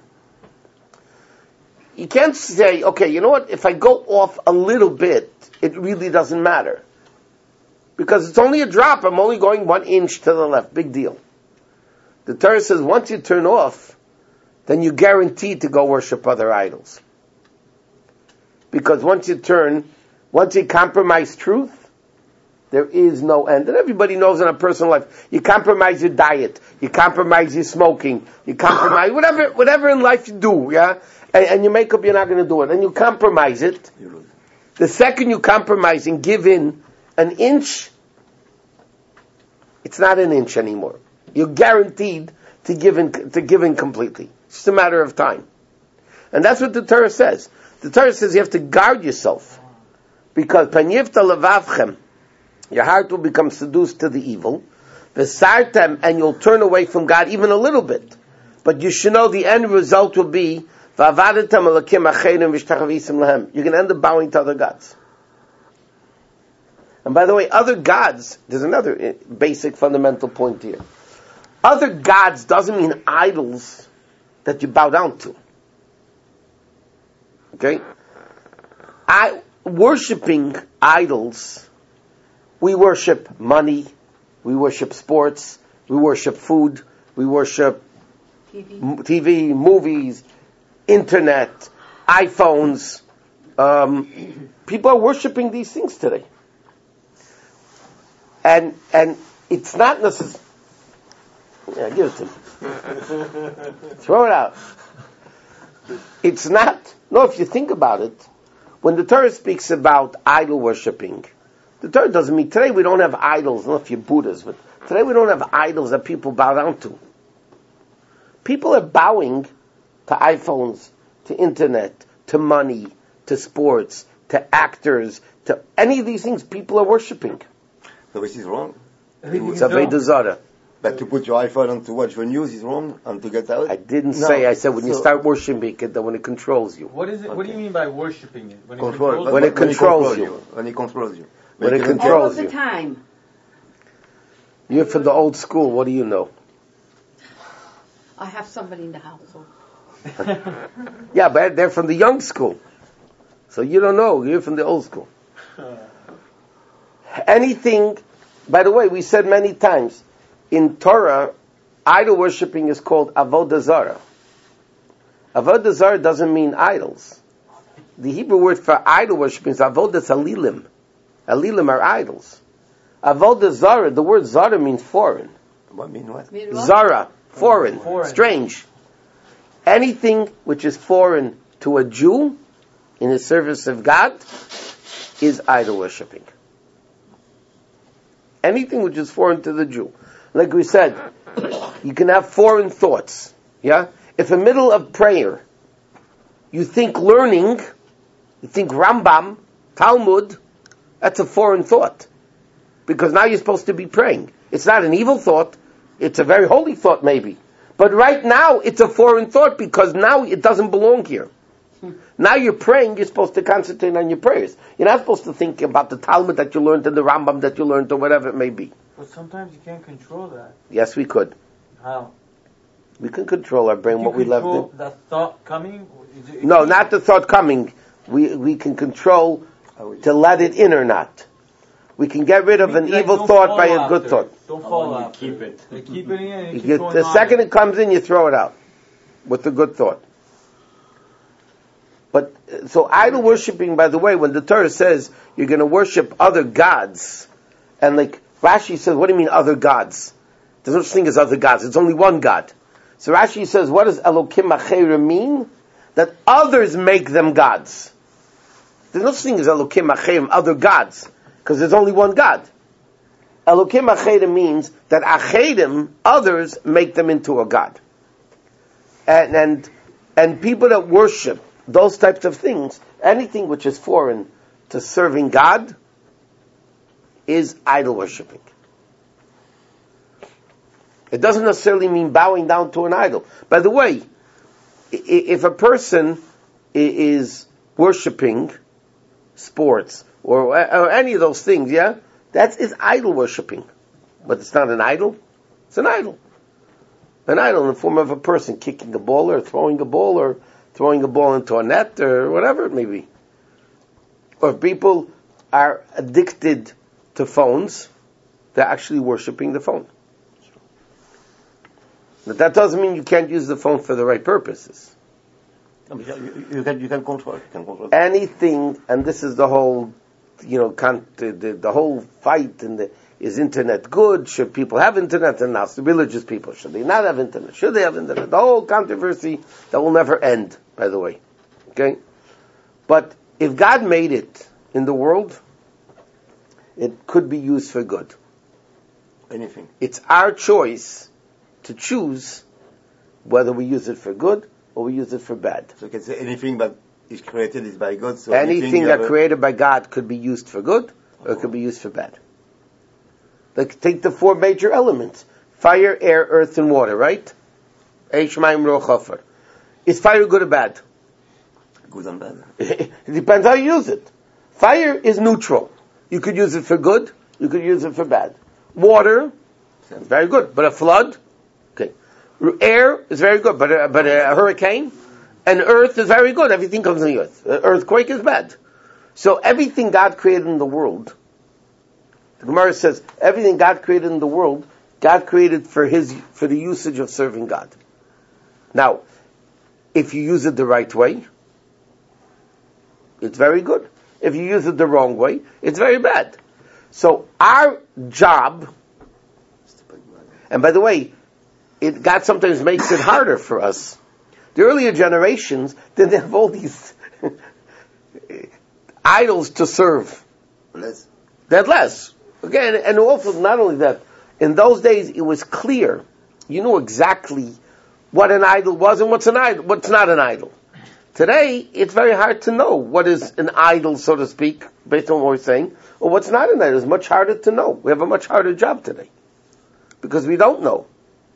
You can't say, okay, you know what, if I go off a little bit, it really doesn't matter. Because it's only a drop, I'm only going 1 inch to the left, big deal. The Torah says once you turn off, then you're guaranteed to go worship other idols. Because once you compromise truth, there is no end. And everybody knows in a personal life, you compromise your diet, you compromise your smoking, you compromise whatever in life you do, yeah? And you make up you're not going to do it. And you compromise it. The second you compromise and give in an inch, it's not an inch anymore. You're guaranteed to give in completely. It's just a matter of time. And that's what the Torah says. The Torah says you have to guard yourself. Because Panyivta levavchem, your heart will become seduced to the evil. V'sartem, and you'll turn away from God even a little bit. But you should know the end result will be V'avadetem elokim acherim v'shtachavisa lehem. You're going to end up bowing to other gods. And by the way, other gods, there's another basic fundamental point here. Other gods doesn't mean idols that you bow down to. Okay? Worshipping idols, we worship money, we worship sports, we worship food, we worship TV, movies, internet, iPhones. People are worshiping these things today. And it's not necessarily... Yeah, give it to me. Throw it out. It's not... No, if you think about it, when the Torah speaks about idol worshipping, the Torah doesn't mean... Today we don't have idols, I don't know if you're Buddhists, but today we don't have idols that people bow down to. People are bowing to iPhones, to internet, to money, to sports, to actors, to any of these things people are worshipping. So which is wrong? It's Avodah Zarah. But to put your iPhone on to watch the news is wrong and to get out? I didn't say. I said when you start worshiping it, when it controls you. What is it? Okay. What do you mean by worshiping it? When it controls you. When it controls you. When it All controls All of the you. time. You're from the old school. What do you know? I have somebody in the household. Yeah, but they're from the young school. So you don't know. You're from the old school. Anything, by the way, we said many times, in Torah, idol worshipping is called avodah zarah. Avodah zarah doesn't mean idols. The Hebrew word for idol worshipping is avodah alilim. Alilim are idols. Avodah zarah, the word zarah means foreign. What mean what? Zara, foreign, strange. Anything which is foreign to a Jew in the service of God is idol worshipping. Anything which is foreign to the Jew. Like we said, you can have foreign thoughts. Yeah? If in the middle of prayer you think learning, you think Rambam, Talmud, that's a foreign thought. Because now you're supposed to be praying. It's not an evil thought, it's a very holy thought maybe. But right now it's a foreign thought because now it doesn't belong here. Now you're praying, you're supposed to concentrate on your prayers. You're not supposed to think about the Talmud that you learned and the Rambam that you learned or whatever it may be. But sometimes you can't control that. Yes, we could. How? We can control our brain, what we left in. The thought coming? No, not the thought coming. We can control to let it in or not. We can get rid of an evil thought by a good thought. Don't fall out. Keep it. They keep it in and keep going The on. second it comes in, you throw it out with the good thought. But so idol worshipping, by the way, when the Torah says you're going to worship other gods, and like Rashi says, what do you mean other gods? There's no such thing as other gods. It's only one God. So Rashi says, what does Elokim Achera mean? That others make them gods. There's no such thing as Elokim Achera, other gods, because there's only one God. Elokim Achera means that Acherim, others, make them into a God. And people that worship those types of things, anything which is foreign to serving God, is idol worshipping. It doesn't necessarily mean bowing down to an idol. By the way, if a person is worshipping sports or any of those things, yeah, that is idol worshipping. But it's not an idol. It's an idol. An idol in the form of a person kicking a ball or throwing a ball into a net or whatever it may be. Or if people are addicted to phones, they're actually worshipping the phone. But that doesn't mean you can't use the phone for the right purposes. You can control it. Anything, and this is the whole, the whole fight is internet good? Should people have internet and not? The religious people, should they not have internet? Should they have internet? The whole controversy that will never end, by the way. Okay? But if God made it in the world, it could be used for good. Anything. It's our choice to choose whether we use it for good or we use it for bad. So you can say anything that is created is by God. So anything that created by God could be used for good or it could be used for bad. Like take the four major elements: fire, air, earth, and water. Right? Eish, Mayim, Ruach, Chafar. Is fire good or bad? Good and bad. It depends how you use it. Fire is neutral. You could use it for good. You could use it for bad. Water is very good, but a flood. Okay. Air is very good, but a hurricane. And earth is very good. Everything comes from the earth. Earthquake is bad. So everything God created in the world, the Gemara says, everything God created in the world, God created for the usage of serving God. Now, if you use it the right way, it's very good. If you use it the wrong way, it's very bad. So our job, and by the way, God sometimes makes it harder for us. The earlier generations didn't have all these idols to serve. Less. They had less. Again, and also not only that, in those days it was clear. You knew exactly what an idol was and what's not an idol. Today, it's very hard to know what is an idol, so to speak, based on what we're saying, or what's not an idol. It's much harder to know. We have a much harder job today. Because we don't know.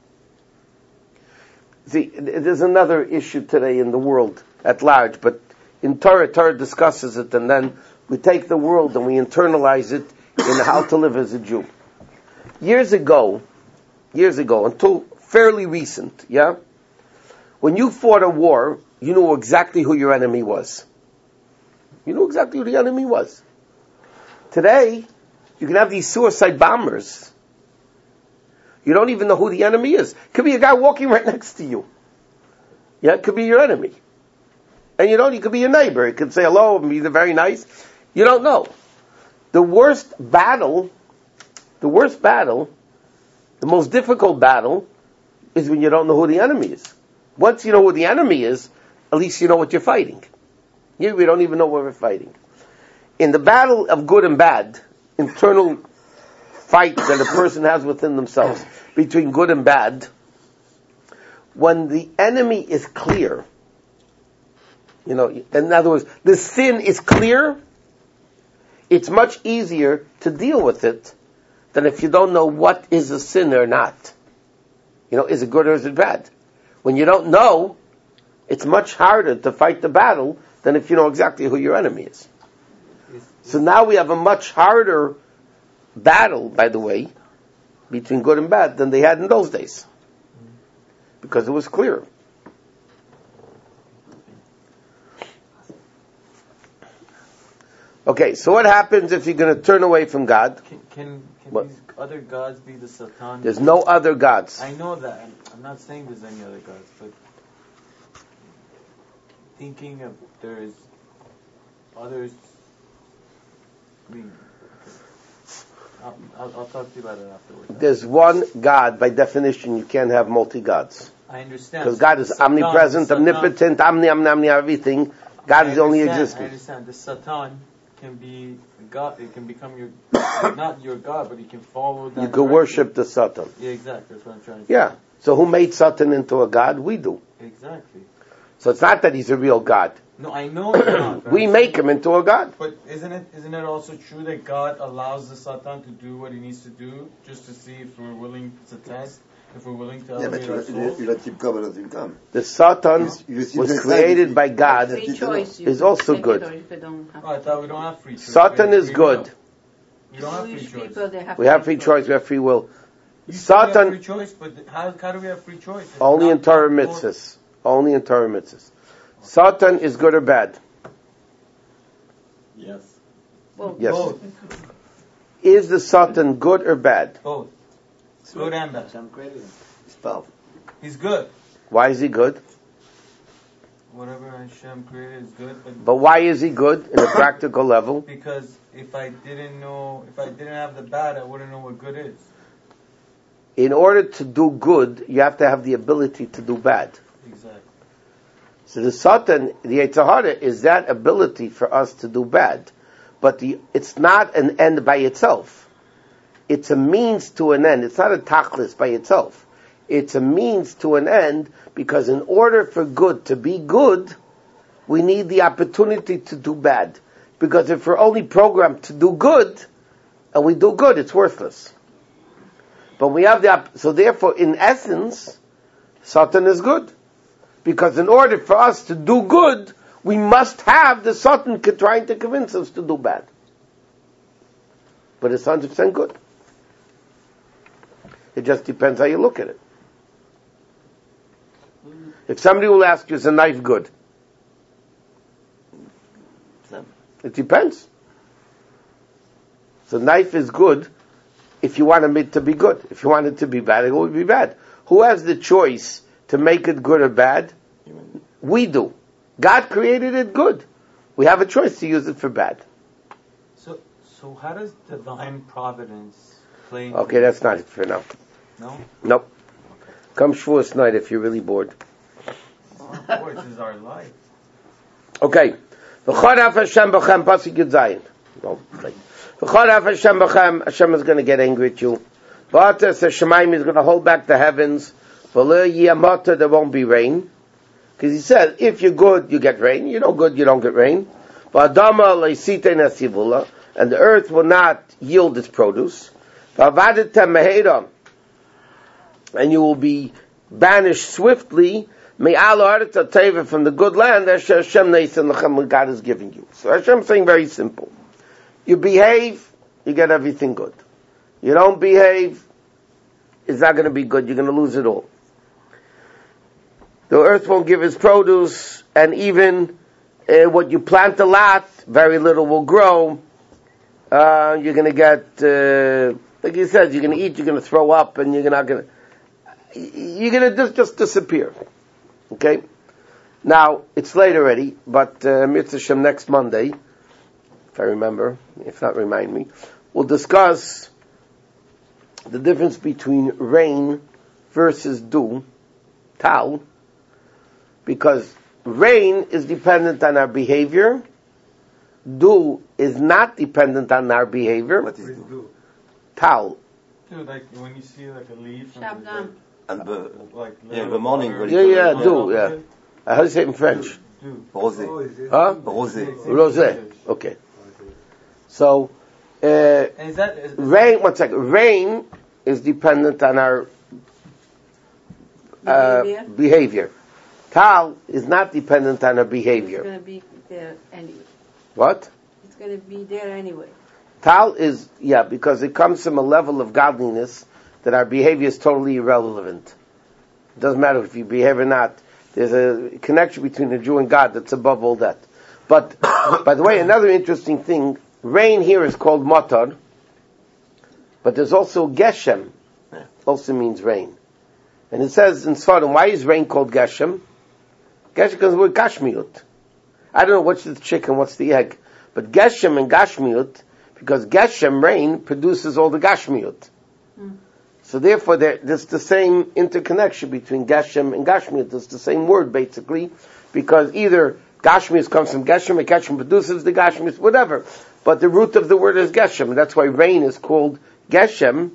See, there's another issue today in the world at large, but in Torah discusses it, and then we take the world and we internalize it in how to live as a Jew. Years ago, until fairly recent, yeah? When you fought a war, you knew exactly who your enemy was. You knew exactly who the enemy was. Today, you can have these suicide bombers. You don't even know who the enemy is. Could be a guy walking right next to you. Yeah, it could be your enemy. And he could be your neighbor. He could say hello and be very nice. You don't know. The worst battle, the most difficult battle, is when you don't know who the enemy is. Once you know who the enemy is, at least you know what you're fighting. Here we don't even know what we're fighting. In the battle of good and bad, internal fight that a person has within themselves, between good and bad, when the enemy is clear, in other words, the sin is clear, it's much easier to deal with it than if you don't know what is a sin or not. Is it good or is it bad? When you don't know, it's much harder to fight the battle than if you know exactly who your enemy is. So now we have a much harder battle, by the way, between good and bad than they had in those days. Because it was clear. Okay, so what happens if you're going to turn away from God? Can these other gods be the Satan? There's no other gods. I know that. I'm not saying there's any other gods, but thinking of there's others. I mean, I'll talk to you about it afterwards. There's one God. By definition, you can't have multi-gods. I understand. Because God is omnipresent, omnipotent, omni, everything. God is the only existing. I understand. The Satan can be God. It can become your, not your God, but he can follow that. You can worship the Satan. Yeah, exactly. That's what I'm trying to say. Yeah. So who made Satan into a God? We do. Exactly. So it's not that he's a real God. No, I know it's not. Right? We make him into a God. But isn't it also true that God allows the Satan to do what he needs to do just to see if we're willing to test, if we're willing to elevate our souls? The Satan was created by God. Free choice. Is also good. I thought we don't have free choice. Satan is good. We don't have free choice. We have free choice. We have free will. Satan. We have free choice, but how do we have free choice? Only in Torah mitzvahs. Only in Torah mitzvahs. Satan is good or bad? Yes. Yes. Both. Is the Satan good or bad? Both. Good and bad. He's powerful. He's good. Why is he good? Whatever Hashem created is good. But why is he good in a practical level? Because if I didn't have the bad, I wouldn't know what good is. In order to do good, you have to have the ability to do bad. Exactly. So the Satan, the Yetzer Hara, is that ability for us to do bad. But it's not an end by itself. It's a means to an end. It's not a tachlis by itself. It's a means to an end, because in order for good to be good, we need the opportunity to do bad. Because if we're only programmed to do good, and we do good, it's worthless. But we have so therefore, in essence, Satan is good. Because in order for us to do good, we must have the Satan trying to convince us to do bad. But it's 100% good. It just depends how you look at it. If somebody will ask you, is a knife good? It depends. So knife is good if you want it to be good. If you want it to be bad, it will be bad. Who has the choice to make it good or bad? We do. God created it good. We have a choice to use it for bad. So how does divine providence play? Okay, that's not it for now. No? Nope. Okay. Come Shavuos night if you're really bored. Boy, this is our life. Okay. V'choraf Hashem b'chem, pasuk Yud Zayin. V'choraf Hashem b'chem, Hashem is going to get angry at you. V'atas Hashemayim is going to hold back the heavens. V'lo yiyamata, there won't be rain. Because he said, if you're good, you get rain. You're no good, you don't get rain. V'adama le'sitei nasivula, and the earth will not yield its produce. V'avadetem meheram, and you will be banished swiftly. Me'al ha'aretz ha'teva, from the good land that Hashem neisen lechem, God is giving you. So Hashem is saying very simple. You behave you get everything good. You don't behave, it's not going to be good. You're going to lose it all. The earth won't give its produce, and even what you plant a lot, very little will grow. You're going to get, like you said, you're going to eat, you're going to throw up, and you're going to just disappear. Okay? Now, it's late already, but Mitzvah Shem next Monday, if I remember, if not, remind me, we'll discuss the difference between rain versus dew, tal, because rain is dependent on our behavior, dew is not dependent on our behavior. What is dew? Tal. Dude, like when you see like a leaf Shabnam. And the morning. Dew, yeah. How do you say it in French? Rosé. Huh? Rosé. Rosé. Okay. So, and is rain, one second. Rain is dependent on our behavior. Tal is not dependent on our behavior. It's going to be there anyway. What? It's going to be there anyway. Tal is, because it comes from a level of godliness that our behavior is totally irrelevant. It doesn't matter if you behave or not. There's a connection between the Jew and God that's above all that. But, by the way, another interesting thing, rain here is called matar, but there's also geshem, also means rain. And it says in Sodom, why is rain called geshem? Geshem because we're gashmiut. I don't know what's the chicken, what's the egg, but geshem and gashmiut, because geshem, rain, produces all the gashmiut. So therefore, there's the same interconnection between Geshem and Gashmiut. It's the same word, basically, because either Gashmiut comes from Geshem, or Geshem produces the Gashmiut, whatever. But the root of the word is Geshem. That's why rain is called Geshem.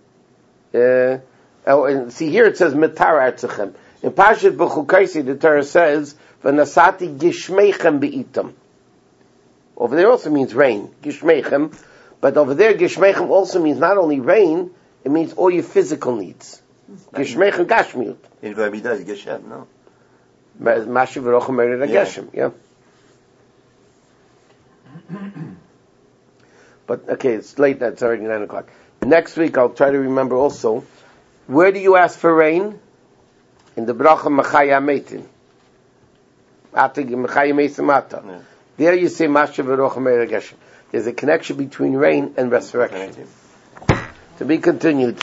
And see, here it says, Metar Artzechem. In Pashat B'chukaisi, the Torah says, V'nasati Gishmeichem Be'itam. Over there also means rain, Gishmeichem. But over there, Gishmeichem also means not only rain, it means all your physical needs. Geshmech and Gashmiut. In Vamida is Geshem, no? Mashiv Rocha married a Geshem, yeah. But, okay, it's late, it's already 9 o'clock. Next week, I'll try to remember also, where do you ask for rain? In the Bracha Machaya Meitin. After Machaya Meitim Mata. There you say Mashiv Rocha married a Geshem. There's a connection between rain and resurrection. To be continued.